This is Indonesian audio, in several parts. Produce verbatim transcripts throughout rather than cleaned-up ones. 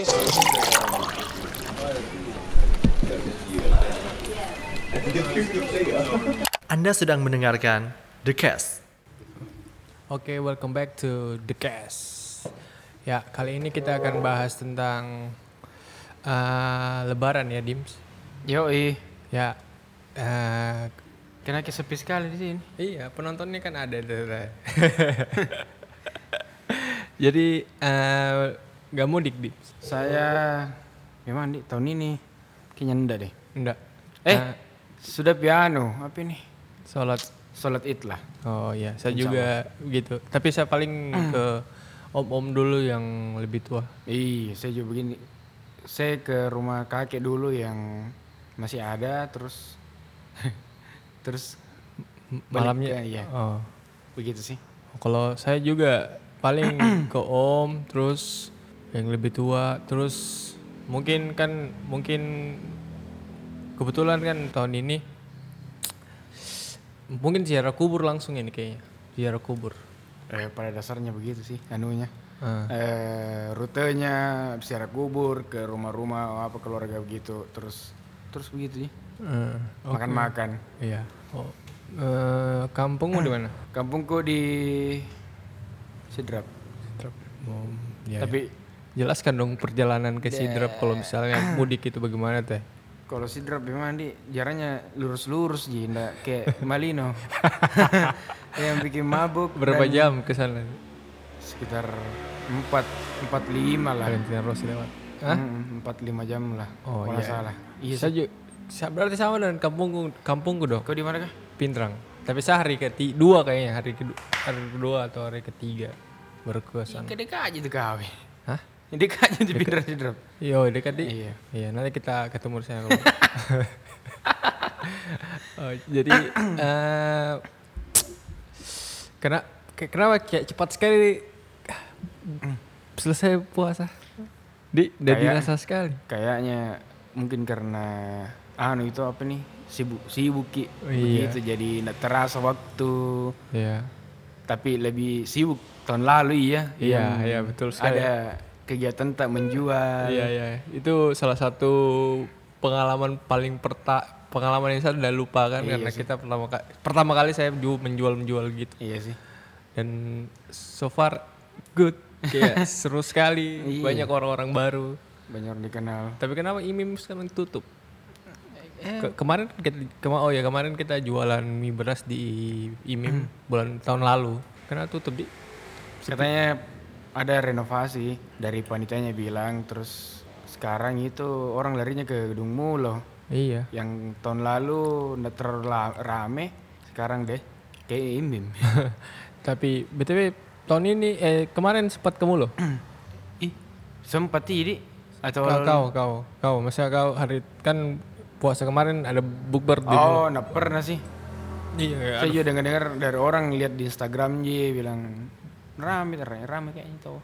Anda sedang mendengarkan The Cast. Oke, okay, welcome back to The Cast. Ya, kali ini kita akan bahas tentang uh, Lebaran ya, Dims. Yoi. Ya, uh, Kena sepi sekali di sini. Iya, penontonnya kan ada. Jadi uh, gak mudik, Dims? Saya memang di tahun ini kayaknya enggak deh. Enggak. Eh, uh, sudah piano apa nih? Sholat. Sholat Id lah. Oh iya, saya juga gitu. Tapi saya paling ke om-om dulu yang lebih tua. Iya, saya juga begini. Saya ke rumah kakek dulu yang masih ada, terus terus malamnya. Ke, ya. Oh. Begitu sih. Kalau saya juga paling ke om, terus yang lebih tua, terus mungkin kan mungkin kebetulan kan tahun ini mungkin ziarah kubur langsung ini kayaknya, ziarah kubur. Eh, pada dasarnya begitu sih anunya. Uh. Eh, rutenya ziarah kubur ke rumah-rumah apa keluarga begitu, terus terus begitu sih. Uh, okay. Makan-makan. Iya. Oh. Uh, kampungmu di mana? Kampungku di Sidrap. Sidrap. Oh, ya, Tapi ya. Jelaskan dong perjalanan ke Sidrap kalau misalnya mudik itu bagaimana teh? Kalau Sidrap memang di jaraknya lurus-lurus ji, ndak kayak Malino. Yang bikin mabuk. Berapa jam ke sana? Sekitar empat empat lima lah. Valentina Rossi lewat. Hah? empat lima jam lah. Oh kalau iya. salah. Iya. Saya juga, berarti sama dengan kampungku, kampungku dong. Kau di mana kah? Pintrang. Tapi saya hari kedua kayaknya, hari kedua, hari kedua atau hari ketiga baru ke sana. Dekat aja tuh kau. Hah? Dekat aja di Pintrang Sidrap. Iya, dekat di. Iya. Iya, nanti kita ketemu di sana. Oh, jadi uh, kenapa kenapa kayak cepat sekali selesai puasa? Di, udah dirasa sekali. Kayaknya mungkin karena anu itu apa nih? Sibuk sibuk ki. Oh, iya. Begitu jadi enggak terasa waktu. Iya. Tapi lebih sibuk tahun lalu ya. Iya, iya betul sekali. Ada kegiatan tak menjual. Iya, iya. Itu salah satu pengalaman paling perta pengalaman yang saya udah lupa kan, iya karena sih. kita pertama kali pertama kali saya menjual-menjual gitu. Iya sih. Dan so far good. Kayak seru sekali. Iya. Banyak orang-orang baru. Banyak orang dikenal. Tapi kenapa Imim sekarang tutup? Ke- kemarin kita, kema- oh ya kemarin kita jualan mie beras di Imim bulan tahun lalu. Kenapa tutup di? Katanya ada renovasi dari panitianya bilang, terus sekarang itu orang larinya ke gedung Mulo. Iya. Yang tahun lalu nggak terlalu la- rame, sekarang deh kayak Imim. Tapi btw tahun ini eh kemarin sempat ke Mulo. Ih, sempat ini atau Kau kau kau kau masa kau hari kan puasa kemarin ada bukber di oh, Mulo. nggak pernah sih. Iya. Saya juga dengar-dengar dari orang lihat di Instagram dia bilang rame, rame, rame kayaknya tuh.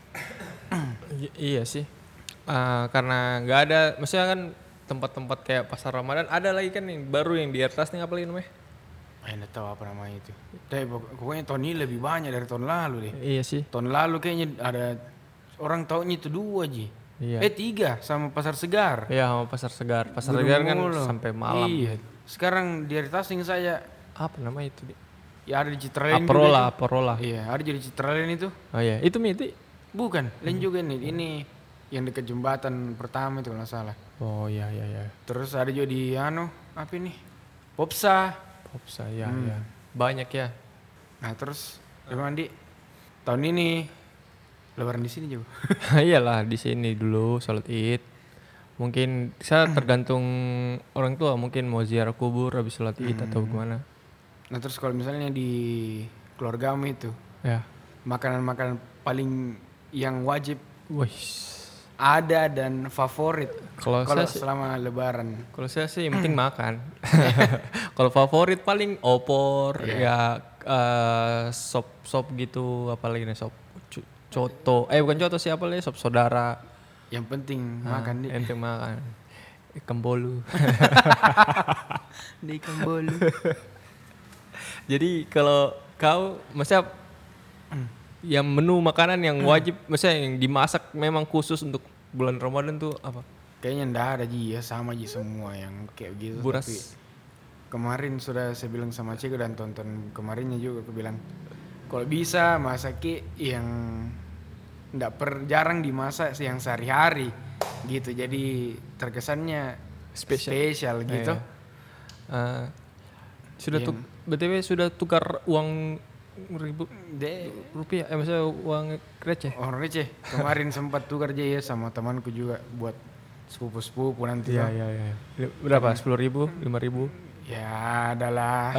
I- iya sih. Uh, karena nggak ada, maksudnya kan tempat-tempat kayak pasar Ramadan ada lagi kan yang baru yang di atas nih apa lagi namanya? Eh, nggak tahu apa namanya itu. Tapi pok- pokoknya tahun ini lebih banyak dari tahun lalu deh. Iya sih. Tahun lalu kayaknya ada orang tahunya itu dua ji. Iya. Eh tiga sama pasar segar. Iya sama pasar segar. Pasar Gedung segar kan Mulo. sampai malam. Iya. Sekarang di Tasing saya Apa namanya itu? Di? ya ada di Citraland juga Aperola, itu. Aperola. Iya, ada jadi Citraland itu. Oh iya, itu mi itu. Bukan, lain juga nih. Ini yang dekat jembatan pertama itu kalau nggak salah. Oh iya iya iya. Terus ada juga di anu apa ini? Popsa. Popsa ya Hmm. ya. Banyak ya. Nah terus memang di tahun ini lebaran di sini juga. Iyalah di sini dulu sholat Id. Mungkin saya tergantung orang tua, mungkin mau ziarah kubur habis sholat Id Hmm. atau gimana. Nah terus kalau misalnya di keluargamu itu Ya. makanan-makanan paling yang wajib Wih. ada dan favorit Kalau kalau saya sih, selama lebaran. kalau saya sih yang penting makan. Kalau favorit paling opor, Iya. ya eh, sop-sop gitu, apalagi nih sop cu- coto. Eh bukan coto sih, apa lagi sop saudara. Yang penting Nah, makan di ente makan. Ikan bolu. di Kambolu. Jadi kalau kau maksudnya yang menu makanan yang wajib, maksudnya yang dimasak memang khusus untuk bulan Ramadan tuh apa? Kayaknya ndak ada Ji ya, sama Ji semua yang kayak gitu. Buras. Tapi kemarin sudah saya bilang sama Ciko dan tonton kemarinnya juga aku bilang kalau bisa masak yang ndak per jarang dimasak yang sehari-hari gitu. Jadi terkesannya Spesial. spesial gitu. Iya. Uh, sudah Yang- tuk, B T W sudah tukar uang ribu De, rupiah, eh maksudnya uang receh. orang receh kemarin sempat tukar aja ya sama temanku juga buat sepupu-sepupu nanti. Iya toh. iya iya. Berapa? Sepuluh ribu, lima ribu. Ya adalah.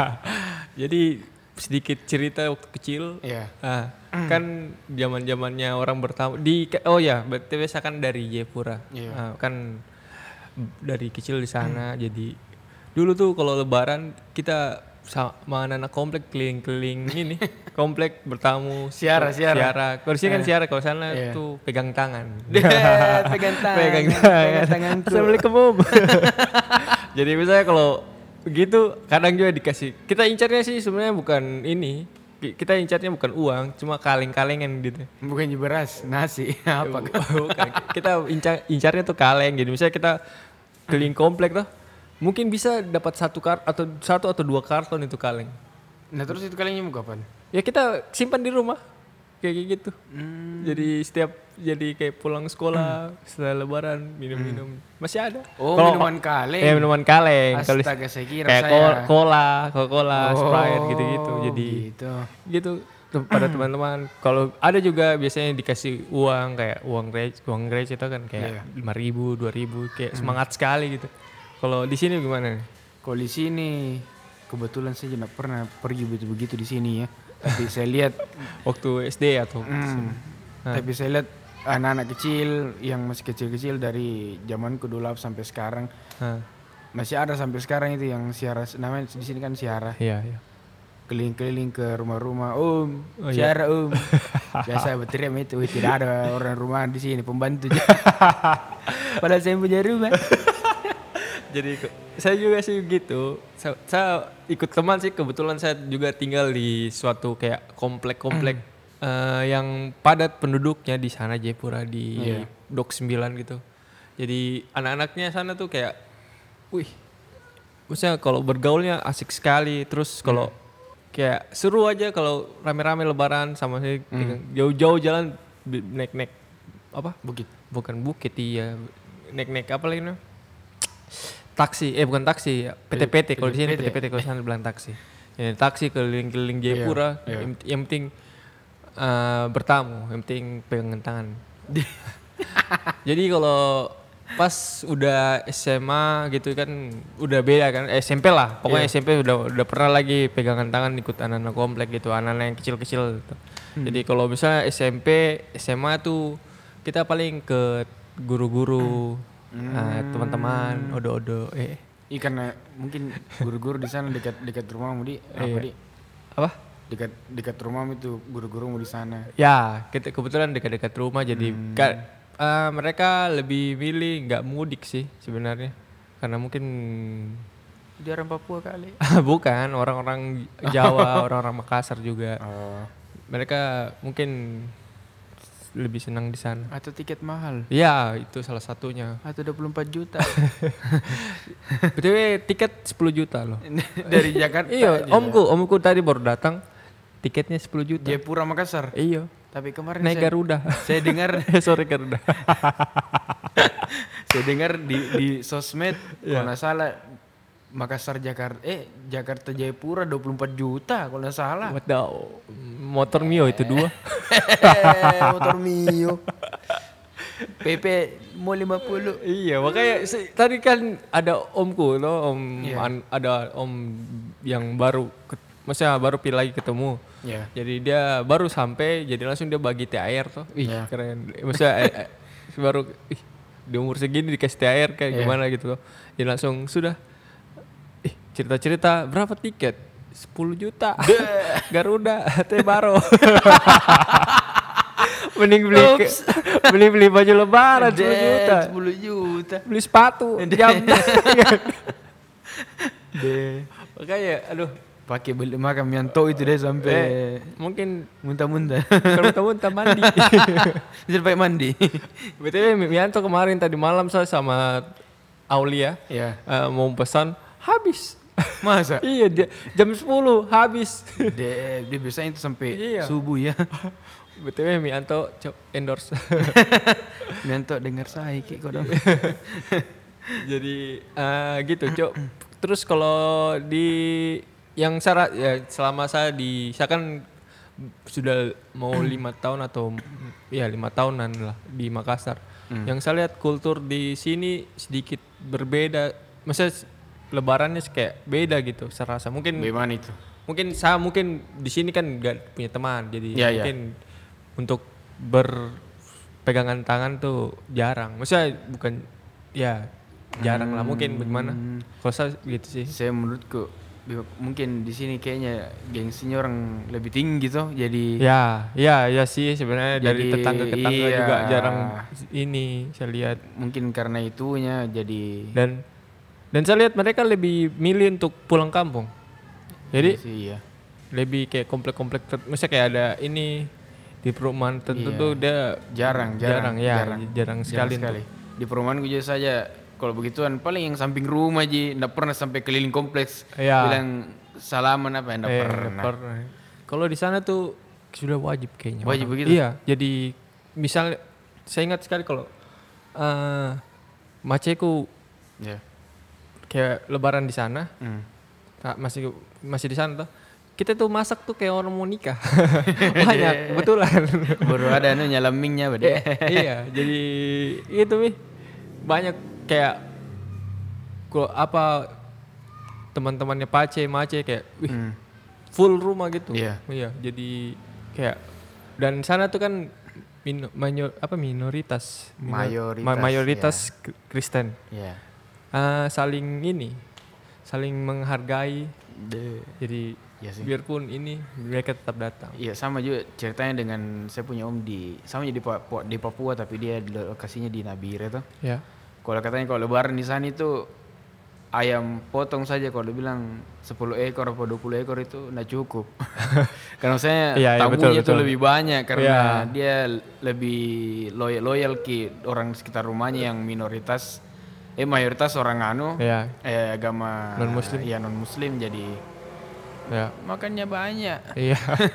Jadi sedikit cerita waktu kecil. Ya. Ah, kan zaman zamannya orang bertamu di oh ya, B T W saya kan dari Jayapura. Iya. Ah, kan dari kecil di sana. Jadi dulu tuh kalau Lebaran kita sama anak-anak komplek keliling-keliling ini komplek bertamu Siara, siara. siara. Kalau di sini kan siara, kalau sana Iya. tuh pegang tangan. pegang tangan. pegang tangan. Pegang tanganku. Assalamualaikum Om. Jadi misalnya kalau begitu kadang juga dikasih. Kita incarnya sih sebenarnya bukan ini. Ki- Kita incarnya bukan uang, cuma kaleng-kalengan gitu. Bukan beras, nasi. Apa? Bukan. Kita incar, incarnya tuh kaleng. Jadi misalnya kita keliling komplek tuh, mungkin bisa dapat satu kart atau satu atau dua karton itu kaleng. Nah terus itu kalengnya mau kapan? Ya kita simpan di rumah kayak kayak gitu. Hmm. Jadi setiap jadi kayak pulang sekolah setelah Lebaran minum-minum masih ada. Oh, Kalau- minuman kaleng. Ya minuman kaleng. Kalau Astaga, saya kira kayak saya. kol- cola, Coca-Cola, Oh, Sprite gitu-gitu. Jadi gitu. gitu tuh pada teman-teman. Kalau ada juga biasanya dikasih uang kayak uang receh, uang receh itu kan kayak Iya. lima ribu, dua ribu, kayak semangat sekali gitu. Kalau di sini gimana nih? Kalau di sini kebetulan saya tidak pernah pergi begitu-begitu di sini ya. Tapi saya lihat, Waktu S D atau hmm, tapi saya lihat anak-anak kecil yang masih kecil-kecil dari zamanku dulu sampai sekarang Hah, masih ada sampai sekarang itu yang siara, namanya di sini kan siara. iya iya. Keliling-keliling ke rumah-rumah, om, Oh, iya. siara om. Biasa berteriak itu, "Wih, tidak ada orang rumah di sini, pembantu." Padahal saya punya rumah. Jadi ke- saya juga sih gitu. Saya, saya ikut teman sih, kebetulan saya juga tinggal di suatu kayak komplek-komplek eh, yang padat penduduknya di sana Jayapura di Iya. Dok sembilan gitu. Jadi anak-anaknya sana tuh kayak wih. Maksudnya kalau bergaulnya asik sekali, terus kalau kayak seru aja kalau rame-rame Lebaran sama sih jauh-jauh jalan bi- naik-naik apa? Bukit. Bukan bukit iya. Naik-naik apa lagi namanya? Taksi, eh bukan taksi, P T P T. Kalau di sini P T P T, kalau sana bilang taksi. Ya, taksi keliling-keliling Jayapura, Iya, iya. yang, yang penting eh, bertamu, yang penting pegangan tangan. Jadi kalau pas udah S M A gitu kan udah beda kan, eh, S M P lah, pokoknya Iya. S M P udah udah pernah lagi pegangan tangan ikut anak-anak komplek gitu, anak-anak yang kecil-kecil gitu. Jadi kalau misalnya S M P, S M A tuh kita paling ke guru-guru, eh, teman-teman, odo-odo, eh Iya karena mungkin guru-guru di sana dekat dekat rumahmu di apa Iya. di apa? dekat dekat rumahmu itu guru-gurumu di sana. Ya, kita kebetulan dekat-dekat rumah jadi ka- eh, mereka lebih milih nggak mudik sih sebenarnya. Karena mungkin Dia orang Papua kali. bukan orang-orang Jawa, orang-orang Makassar juga. Oh. Mereka mungkin lebih senang di sana. Atau tiket mahal. Ya, itu salah satunya. Atau dua puluh empat juta. B T W tiket sepuluh juta loh. Dari Jakarta. Iya, aja. omku, omku tadi baru datang. Tiketnya sepuluh juta. Jayapura Makassar. Iya. Tapi kemarin Naik saya, Garuda. saya dengar Eh, sorry Garuda. saya dengar di di sosmed Iya. kalau nggak salah Makassar Jakarta eh Jakarta Jayapura dua puluh empat juta kalau nggak salah. What the motor Mio itu dua. Motor Mio. P P mau lima puluh. Iya, makanya se- tadi kan ada omku loh, om Iya. an- ada om yang baru ket- maksudnya baru pilih lagi ketemu. Ya. Jadi dia baru sampai, jadi langsung dia bagi T H R tuh. Ih, Iya. keren. Maksudnya eh, eh, baru ih, di umur segini dikasih T H R kayak Iya. gimana gitu loh. Jadi langsung sudah ih, cerita-cerita berapa tiket? sepuluh juta. Garuda, T Baro. Mending beli ke, beli beli baju lebaran sepuluh juta. sepuluh juta. Beli sepatu, jam. Deh. Makanya aduh pakai beli makan mianto itu deh sampai Eh, mungkin muntah-muntah. kalau kamu tak mandi. Bisa pakai mandi. B T W Mianto kemarin tadi malam saya sama Aulia Ya. eh, mau pesan habis. Masa? Iya dia jam sepuluh habis. dia, dia biasanya itu sampai Iya. subuh ya. B T W Mianto cok endorse. Mianto dengar saya Ki kok dong. Jadi eh, gitu cok. Terus kalau di yang syarat ya selama saya di saya kan sudah mau lima tahun atau ya lima tahunan lah di Makassar. Yang saya lihat kultur di sini sedikit berbeda. Maksudnya lebarannya kayak beda gitu serasa. Mungkin Bagaimana itu? mungkin saya mungkin di sini kan gak punya teman jadi Ya, ya. mungkin untuk berpegangan tangan tuh jarang. Maksudnya bukan ya jarang lah mungkin bagaimana. Kalau saya gitu sih. Saya menurutku bi- mungkin di sini kayaknya gengsinya orang lebih tinggi tuh. Jadi Ya, ya, ya sih sebenarnya dari Jadi, tetangga ke tetangga iya. juga jarang ini saya lihat mungkin karena itunya jadi dan dan saya lihat mereka lebih milih untuk pulang kampung. Jadi sih ya. lebih kayak komplek-komplek ter- misalnya kayak ada ini di perumahan tertentu Iya. tuh dia Jarang, jarang, jarang, ya jarang, sekali, sekali. Di perumahan gue juga saja kalau begituan paling yang samping rumah aja, nggak pernah sampai keliling kompleks. Iya. Bilang salaman apa nggak Eh, pernah. nggak pernah. Kalau di sana tuh sudah wajib kayaknya. Wajib orang. begitu? Iya, jadi misal saya ingat sekali kalau eh maceku Ya. kayak lebaran di sana, Hmm. tak- masih masih di sana tuh. Kita tuh masak tuh kayak orang mau nikah. Banyak, kebetulan. Baru ada anu nyalamingnya bade. Iya, jadi itu nih banyak kayak kok apa teman-temannya Pace, Mace kayak wih, Hmm. full rumah gitu. Iya. Iya, jadi kayak dan sana tuh kan min- manyo- apa minoritas, Minor- Mayoritas, ma- mayoritas K- Kristen. Ya. Ah, saling ini, saling menghargai. De- Jadi Iya sih. biarpun ini mereka tetap datang. Iya sama juga ceritanya dengan saya punya om di sama di Papua, di Papua tapi dia di lokasinya di Nabire tuh. Ya. Kalau katanya kalau lebaran di sana itu ayam potong saja kalau bilang sepuluh ekor atau dua puluh ekor itu nggak cukup. Karena saya Iya, iya, tamunya betul, itu betul. lebih banyak karena Iya. dia lebih loyal loyal ke orang sekitar rumahnya yang minoritas eh mayoritas orang anu Ya. eh agama Non-Muslim. ya non muslim jadi Ya. makannya banyak. Iya.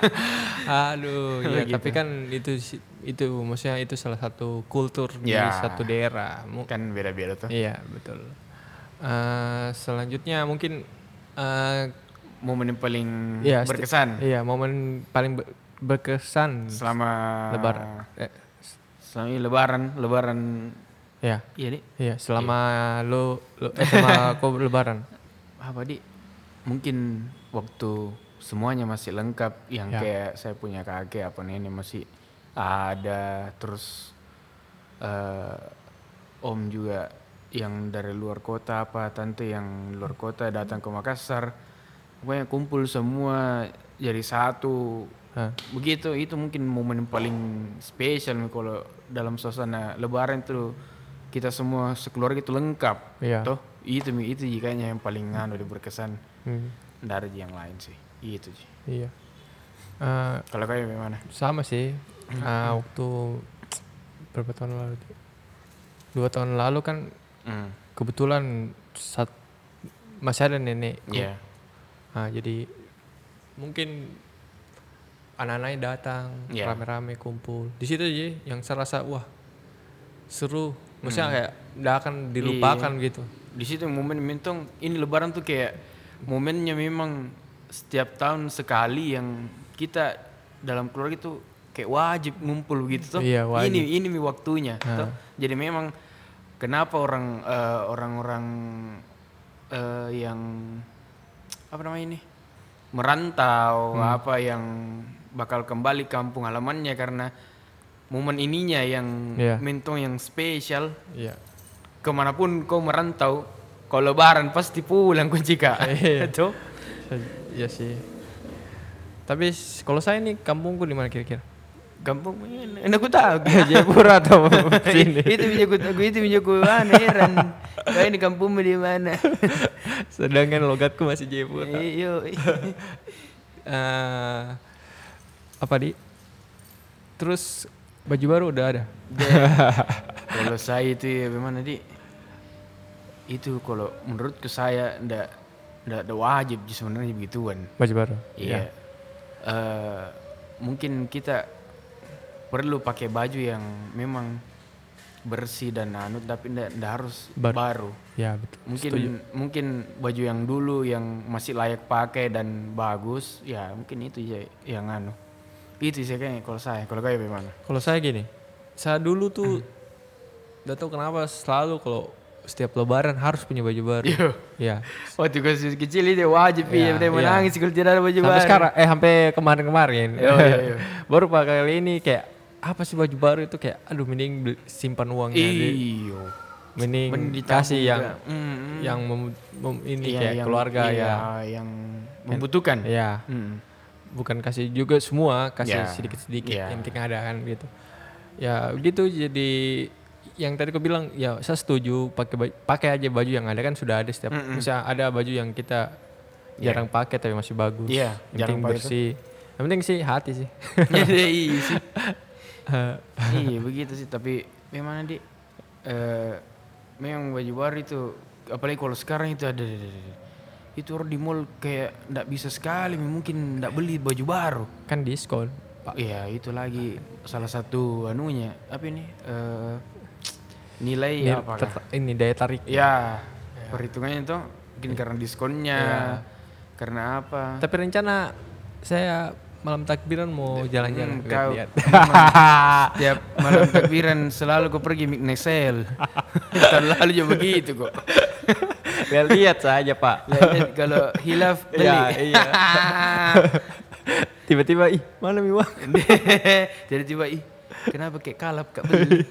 Aduh, ya Gitu. tapi kan itu si- itu maksudnya itu salah satu kultur Ya. di satu daerah. Mu- Kan beda-beda tuh. Iya, betul. Eh, selanjutnya mungkin eh Momen yang paling iya, sti- berkesan Iya, momen paling be- berkesan selama lebaran. Eh, selama ini lebaran, lebaran ya, iya, Di. iya, selama lo, lo eh, selama kau lebaran. Apa di mungkin waktu semuanya masih lengkap yang Ya. kayak saya punya kakek apa nenek masih ada terus eh, om juga yang dari luar kota apa tante yang luar kota datang ke Makassar pokoknya kumpul semua jadi satu Hah. begitu itu mungkin momen yang paling spesial nih kalau dalam suasana lebaran itu kita semua sekeluarga itu lengkap Iya. toh itu itu kayaknya yang paling anu deh berkesan Hmm, dari yang lain sih itu sih iya. Eh, kalau kayak gimana sama sih. Eh, waktu berapa tahun lalu? tuh? Dua tahun lalu kan hmm. kebetulan saat masih ada nenek. ya Nah, jadi mungkin anak-anaknya datang Iya. rame-rame kumpul. Di situ aja yang saya rasa wah seru. Maksudnya kayak nggak akan dilupakan gitu. di situ momen mentong ini lebaran tuh kayak momennya memang setiap tahun sekali yang kita dalam keluarga itu kayak wajib ngumpul gitu tuh Iya, wajib. ini ini mi waktunya Ah. toh. Jadi memang kenapa orang eh, orang-orang eh, yang apa namanya ini merantau apa yang bakal kembali kampung halamannya karena momen ininya yang Iya. mentong yang spesial Iya. kemanapun kau merantau kalau lebaran pasti pulang kunci kak Iya. Tuh. Iya sih. Tapi s- kalau saya nih kampungku di mana kira-kira? Kampung mana? Enak ku tahu. Jayapura atau sini? Itu bisa ku tahu, itu bisa ku mana heran. Kau ini kampungmu di mana? Sedangkan logatku masih Jayapura. Iyo. Eh, apa di? Terus baju baru udah ada. Kalau saya itu ya bagaimana di? Itu kalau menurutku saya ndak ndak ada wajib sebenarnya begituan. Baju baru. Iya. Eh, mungkin kita perlu pakai baju yang memang bersih dan anu tapi ndak ndak harus Baru. baru. Ya betul. Mungkin Setuju. mungkin baju yang dulu yang masih layak pakai dan bagus, ya mungkin itu ya yang anu. Itu sih kayaknya kalau saya, kalau kayak bagaimana? Kalau saya gini, saya dulu tuh nggak tahu kenapa selalu kalau setiap lebaran harus punya baju baru. Iya. Ya. Waktu kecil kecil itu wajib Iya, ya, dia iya. menangis kalau tidak ada baju Sampai baru. sekarang, eh sampai kemarin-kemarin. Iya, iya, iya. Baru pak kali ini kayak apa sih baju baru itu kayak, aduh mending beli- simpan uangnya, deh. Iyo. mending Mending kasih ditabung yang juga. Mm, mm. yang mem- mem- ini Iya, kayak yang- keluarga iya, ya. yang membutuhkan. Ya, Mm. bukan kasih juga semua, kasih Ya, sedikit-sedikit ya. yang penting ada kan gitu. Ya gitu, jadi yang tadi aku bilang ya saya setuju pakai baju- pakai aja baju yang ada kan sudah ada setiap. Mm-mm. Misalnya ada baju yang kita Ya. jarang pakai tapi masih bagus. Iya, yang jarang penting pakai bersih. Yang penting sih hati sih. Iya sih. Iya begitu sih, tapi memang di eh memang baju baru itu apalagi kalau sekarang itu ada, ada, ada, ada. Itu orang di mall kayak ndak bisa sekali mungkin ndak beli baju baru. Kan diskon. Pak. Iya itu lagi salah satu anunya apa ini eh nilai Ini, apa? ter- ini daya tarik. Ya perhitungannya itu mungkin karena diskonnya, Iya. karena apa? Tapi rencana saya malam takbiran mau jalan-jalan Hmm, kau lihat. Tiap malam takbiran selalu kau pergi Mignesel. Tahun lalu juga begitu kok. Lihat saja pak. Lihat kalau hilaf beli. Iya, iya. Tiba-tiba ih mana mi uang? Jadi tiba ih kenapa kayak kalap kak beli?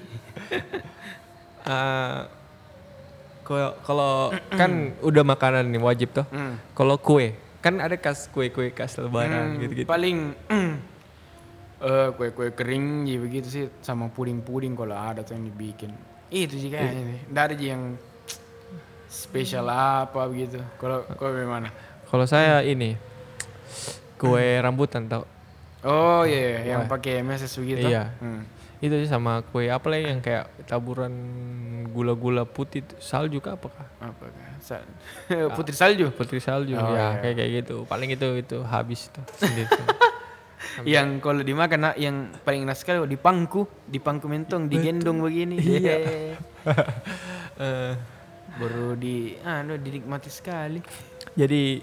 Eh, Kalau kalau kan udah makanan nih wajib tuh. Hmm. Kalau kue kan ada kas kue-kue khas lebaran Hmm, gitu-gitu. Paling eh kue-kue kering gitu begitu sih sama puding-puding kalau ada tuh yang dibikin. Itu sih kayaknya nih. Nggak ada sih yang spesial apa begitu. Kalau kau bagaimana? Kalau saya ini kue rambutan tau. Oh iya, iya, yang pakai meses begitu. Iya. Hmm. Itu sih sama kue apa lagi yang kayak taburan gula-gula putih salju kah apakah? Apa kan? Sa- Putri salju. Putri salju Oh, ya iya. kayak kayak gitu. Paling itu itu habis tuh sendiri. Yang kalau dimakan nak, yang paling enak sekali di pangku, di pangku mentong, digendong begini. Iya. Eh, Baru di anu dinikmati sekali. jadi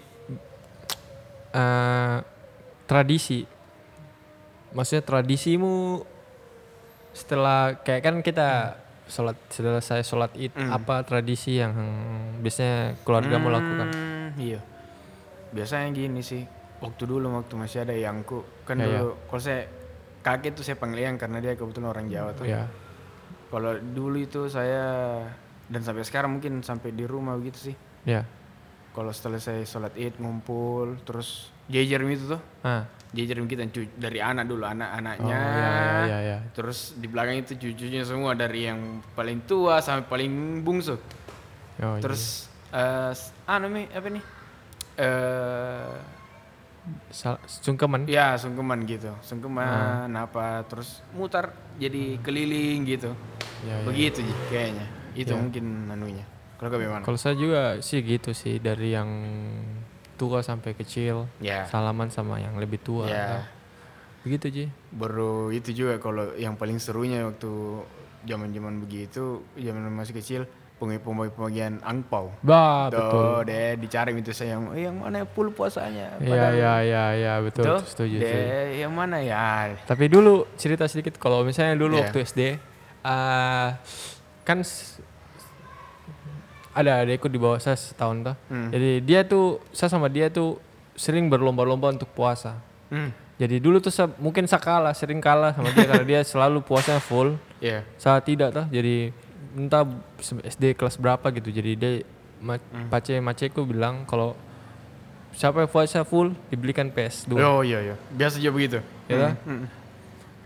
eh tradisi, maksudnya tradisimu setelah kayak kan kita sholat setelah saya sholat id Hmm. apa tradisi yang biasanya keluarga mau lakukan? Hmm, Iya. Biasanya gini sih. Waktu dulu waktu masih ada yangku kan Ya, dulu kalau saya kakek tuh saya panggil yang karena dia kebetulan orang Jawa tuh. Ya, Kalau dulu itu saya dan sampai sekarang mungkin sampai di rumah begitu sih. ya. Kalau setelah saya sholat id ngumpul terus jejer itu tuh. Ah, Jejer kita cu- dari anak dulu oh, anak-anaknya. ya, ya, ya, ya. Terus di belakang itu cucunya semua dari yang paling tua sampai paling bungsu. Oh, Terus eh s- anu mi apa nih? Eh iya. Sal- sungkeman. ya sungkeman gitu. Sungkeman apa terus mutar jadi keliling gitu. Ya, ya. Begitu Ji, kayaknya. Itu Ya. mungkin anunya. Kalau bagaimana? Kalau saya juga sih gitu sih dari yang tua sampai kecil Ya. salaman sama yang lebih tua. Ya. Begitu Ji. Baru itu juga kalau yang paling serunya waktu zaman-zaman begitu, zaman masih kecil, pembagian angpau. Bah, betul. Tuh, deh dicari itu saya yang yang mana full puasanya. Iya, Padahal- iya, iya, iya, betul. Tuh, Setuju, deh, setuju. yang mana ya? Tapi dulu cerita sedikit kalau misalnya dulu Iya. waktu S D eh kan s- ada adekku di bawah saya setahun tuh. Hmm. Jadi dia tuh saya sama dia tuh sering berlomba-lomba untuk puasa. Hmm. Jadi dulu tuh saya, mungkin saya kalah, sering kalah sama dia karena dia selalu puasanya full. Iya. Saya tidak tuh. Jadi entah S D kelas berapa gitu. Jadi dia ma- Hmm. pace maceku bilang kalau siapa yang puasa full dibelikan P S dua. Oh iya iya. Biasa juga begitu. Ya Hmm. kan? Hmm.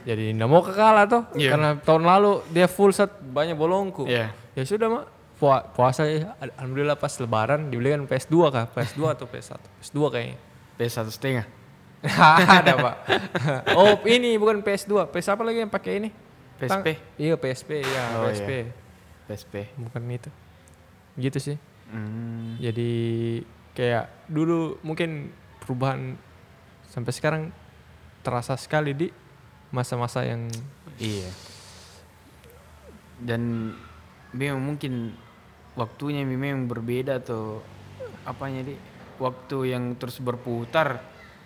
jadi nggak mau kalah tuh Iya. karena tahun lalu dia full set banyak bolongku. Iya. Ya sudah mak Pua- puasa ya alhamdulillah pas lebaran dibelikan P S dua kah? P S dua atau P S satu? P S dua kayaknya. P S satu setengah. Ada pak. Oh ini bukan P S dua, P S apa lagi yang pakai ini? P S P. Tang- iya P S P ya Oh, P S P. iya. P S P. Bukan itu. Gitu sih. Hmm. Jadi kayak dulu mungkin perubahan sampai sekarang terasa sekali di masa-masa yang Iya. Dan memang mungkin waktunya memang berbeda atau apanya di waktu yang terus berputar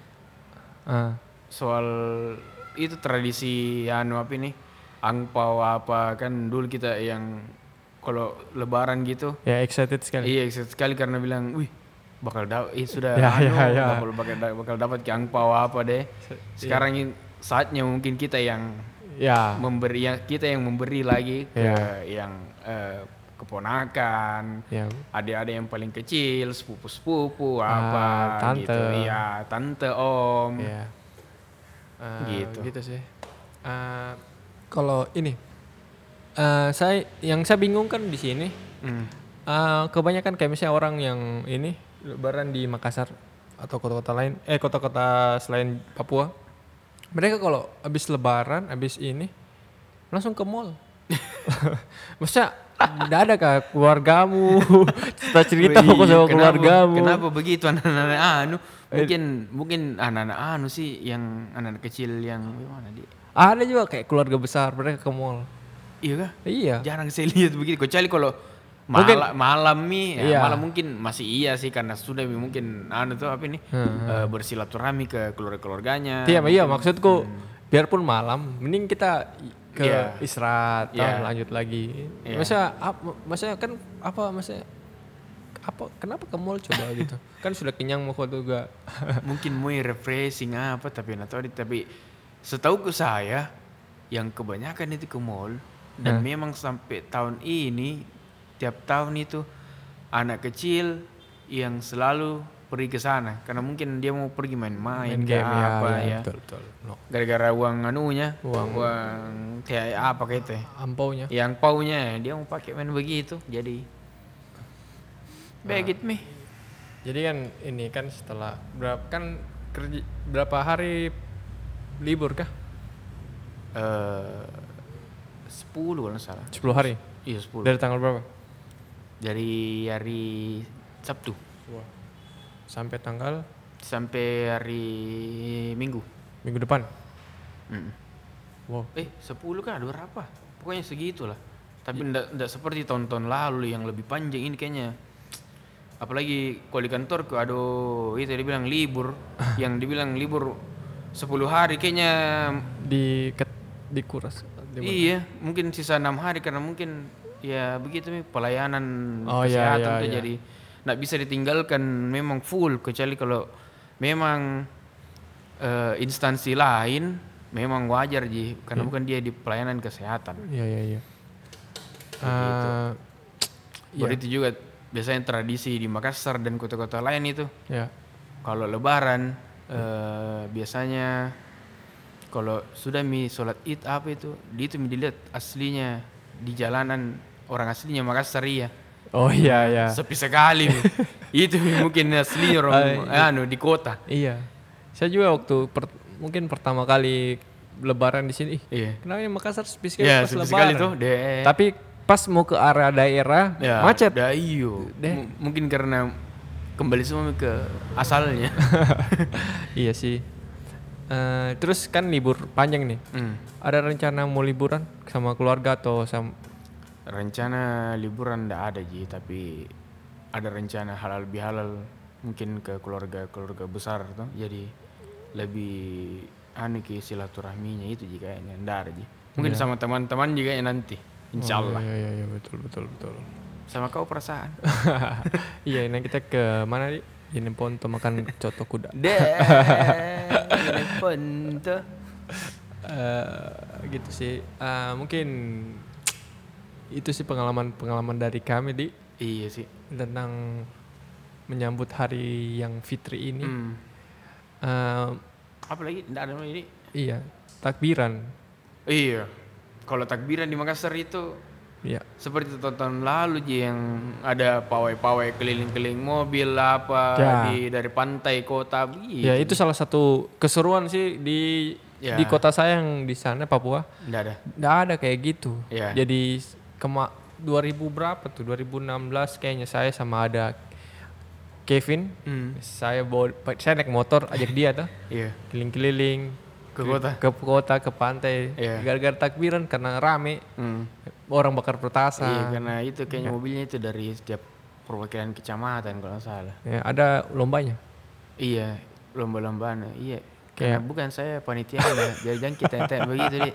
ah, soal itu tradisi anu apa ini angpau apa kan dulu kita yang kalau lebaran gitu ya excited sekali. iya excited sekali karena bilang wih bakal dapat eh, sudah Ya, anu ya, ya. bakal bakal, bakal dapat ke angpau apa deh sekarang ini saatnya mungkin kita yang Ya. memberi yang kita yang memberi lagi ke Ya. yang eh, keponakan Ya. adik-adik yang paling kecil sepupu-sepupu Ah, apa tante. gitu iya tante om Ya. Eh, Gitu. Gitu sih. Eh, kalau ini, eh, saya yang saya bingung kan di sini, Hmm. eh, kebanyakan kayak misalnya orang yang ini lebaran di Makassar atau kota-kota lain, eh kota-kota selain Papua, mereka kalau habis lebaran, habis ini langsung ke mall. Maksudnya tidak ada kah keluargamu cerita cerita Wih, kok sama kenapa- keluargamu? Kenapa begitu anak-anak anu? Mungkin mungkin anak-anak anu sih yang anak kecil yang gimana di? Ada juga kayak keluarga besar mereka ke mall. Iya kah? Iya. Jarang saya lihat begitu. Kecuali kalau Mungkin- malam malam nih, ya, Iya. malam mungkin masih iya sih karena sudah mungkin anu tuh apa ini eh, bersilaturahmi ke keluarga-keluarganya. Iya, iya maksudku biarpun malam, mending kita ke Iya. istirahat, Iya. toh lanjut lagi. Iya. Masa ap- masa kan apa masa apa kenapa ke mall coba gitu? Kan sudah kenyang mau juga. Mungkin mau refreshing apa tapi nggak tahu tapi setahu saya yang kebanyakan itu ke mall dan Hah? memang sampai tahun ini tiap tahun itu anak kecil yang selalu pergi ke sana karena mungkin dia mau pergi main-main Main ke game ya, apa ya, ya, betul betul. No. gara-gara uang anunya Uang. uang kayak apa kayak itu ya. Ampaunya. yang paunya dia mau pakai main begitu jadi begitu mi Jadi kan ini kan setelah berapa kan kerja berapa hari libur kah? eh sepuluh kalau nggak salah sepuluh hari. iya sepuluh Dari tanggal berapa? dari hari Sabtu Sampai tanggal sampai hari Minggu. minggu depan. Mm. Wow. Eh sepuluh kan ada berapa? Pokoknya segitulah. Tapi ndak ndak seperti tahun-tahun lalu yang lebih panjang ini kayaknya. Apalagi kalau di kantorku aduh itu dia bilang libur yang dibilang libur sepuluh hari kayaknya Di ket, dikuras. Di mana? iya mungkin sisa enam hari karena mungkin ya begitu nih pelayanan Oh, iya, kesehatan iya, tuh iya. jadi nggak bisa ditinggalkan memang full kecuali kalau memang eh, instansi lain memang wajar ji karena bukan dia di pelayanan kesehatan. Iya iya iya. Begitu. Eh, Baru itu juga biasanya tradisi di Makassar dan kota-kota lain itu ya. kalau lebaran eh, biasanya kalau sudah mi sholat id apa itu di itu mi dilihat aslinya di jalanan orang aslinya Makassar ya Oh iya iya. sepi sekali Mi. Itu Mi, mungkin aslinya orang Ah, anu di kota Iya. Saya juga waktu per- mungkin pertama kali lebaran di sini. Ih, iya kenapa ini Makassar sepi sekali ya pas sepi lebaran. sekali tuh deh Tapi pas mau ke area daerah ya, macet. dah iyo Deh. M- mungkin karena kembali semua ke asalnya Iya sih. Eh, terus kan libur panjang nih. Hmm. Ada rencana mau liburan sama keluarga atau sama Rencana liburan ndak ada ji tapi ada rencana halal bihalal mungkin ke keluarga keluarga besar tuh jadi lebih anu ke silaturahminya itu ji kayaknya ndak ada ji mungkin Iya. sama teman-teman juga ya nanti insya Allah Oh, iya iya iya betul betul betul. sama kau perasaan Iya, ini kita ke mana nih? Ini Ponto makan coto kuda. deh telepon tuh Eh, gitu sih. Eh, mungkin itu sih pengalaman-pengalaman dari kami di iya sih tentang menyambut hari yang fitri ini. hmm. Eh, apalagi ndak ada ini iya, takbiran. Iya. Kalau takbiran di Makassar itu Iya. seperti tahun lalu Ji, yang ada pawai-pawai keliling-keliling mobil apa Ya. di dari pantai kota. Ya itu salah satu keseruan sih di Ya. di kota saya yang di sana Papua. Enggak ada. Nggak ada kayak gitu. Ya. Jadi kema dua ribu berapa tuh? dua ribu enam belas kayaknya saya sama ada Kevin. Hmm. Saya bawa saya naik motor ajak dia tuh Iya. keliling-keliling Ke kota. ke kota ke pantai. Iya. Gara-gara takbiran karena rame Hmm. orang bakar petasan. Iya, karena itu kayaknya mobilnya itu dari setiap perwakilan kecamatan kalau nggak salah. Ya, ada lombanya. Iya, lomba-lombaan. Iya. Kayak- Karena bukan saya panitianya, jadi jangan kita enten begitu deh.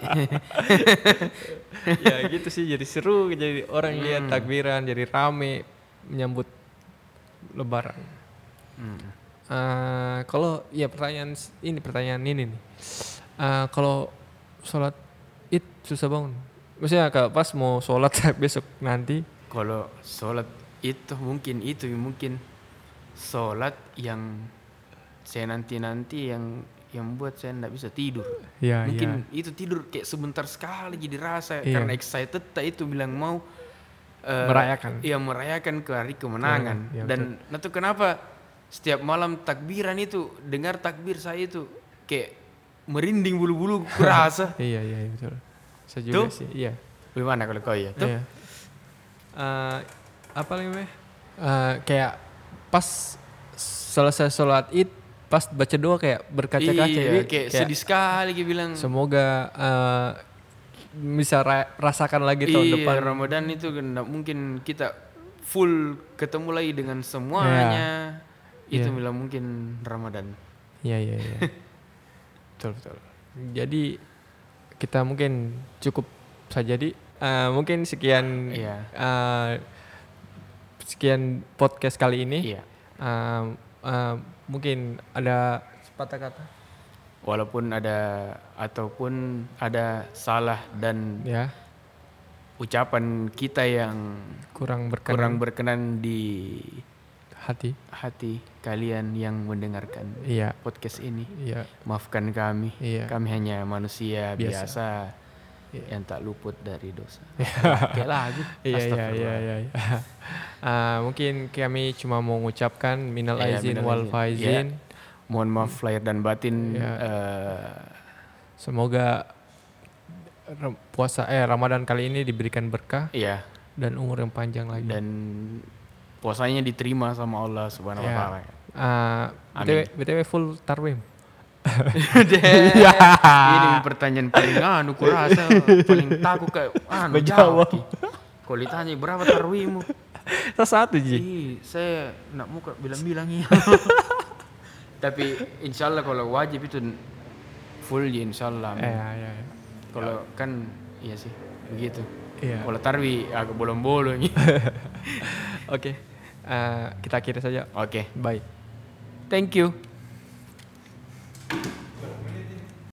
Ya gitu sih, jadi seru, jadi orang Hmm. lihat takbiran, jadi rame menyambut Lebaran. Hmm. Eh, kalau ya pertanyaan s- ini pertanyaan ini nih, Eh, kalau sholat id susah bangun. Maksudnya kalau pas mau sholat besok nanti, Kalau sholat itu mungkin itu mungkin sholat yang saya nanti-nanti yang yang buat saya nggak bisa tidur. ya Mungkin itu tidur kayak sebentar sekali jadi rasa Iya. karena excited tak itu bilang mau eh, Merayakan. Iya, merayakan ke hari kemenangan. Iya, iya, Dan nah tuh kenapa setiap malam takbiran itu dengar takbir saya itu kayak merinding bulu-bulu kurasa. iya iya iya, betul. Saya juga Tuh. sih, iya. Gimana kalau kau ya? Tuh. Iya. Eh, apa namanya? Eh, kayak pas selesai sholat id, pas baca doa kayak berkaca-kaca. Iya, Jadi kayak, sedih sekali dia bilang. semoga eh, bisa ra- rasakan lagi tahun Iya, depan. Ramadan itu nggak mungkin kita full ketemu lagi dengan semuanya. Itu Iya. bilang mungkin Ramadan. Iya iya iya. Betul betul. Jadi kita mungkin cukup saja di eh, mungkin sekian Iya. eh, sekian podcast kali ini. Iya. Eh, eh, mungkin ada sepatah kata. Walaupun ada ataupun ada salah dan Ya, ucapan kita yang kurang berkenan kurang berkenan di hati. hati kalian yang mendengarkan Iya podcast ini. iya Maafkan kami. Iya. Kami hanya manusia Biasa. biasa, Iya. yang tak luput dari dosa. Kayak lagu. iya iya Astagfirullah. iya iya. iya. Eh, mungkin kami cuma mau mengucapkan minal Iya, aizin minal wal aizin. faizin. Mohon maaf lahir dan batin. Iya. eh, Semoga Ram- puasa eh Ramadan kali ini diberikan berkah Iya. dan umur yang panjang lagi. Dan puasanya diterima sama Allah Subhanahu wa Ya. taala. Ah, B T W, B T W full tarwim. Ini pertanyaan paling anu kurasa paling takut kayak anu Menjawab. jawab. Ki. Kalau ditanya berapa tarwimu? Satu Ji. Ih, saya nak muka bilang-bilang iya. Tapi insya Allah kalau wajib itu full ya insya Allah. Eh, ya, ya, ya. Kalau kan iya sih begitu. Iya. Kalau tarwi agak bolong-bolong. Oke. Eh, kita akhiri saja. Oke. Bye. Thank you.